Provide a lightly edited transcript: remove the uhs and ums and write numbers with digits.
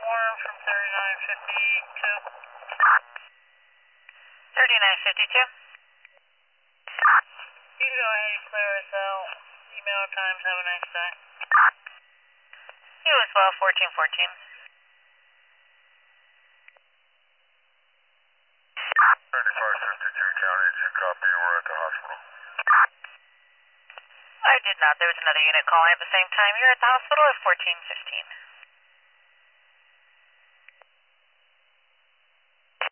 alarm from 3952. 3952. You can go ahead and clear us out. Email times, have a nice day. You as well, 1414. 3552 County, did you copy you were at the hospital? I did not. There was another unit calling at the same time. You're at the hospital at 1415.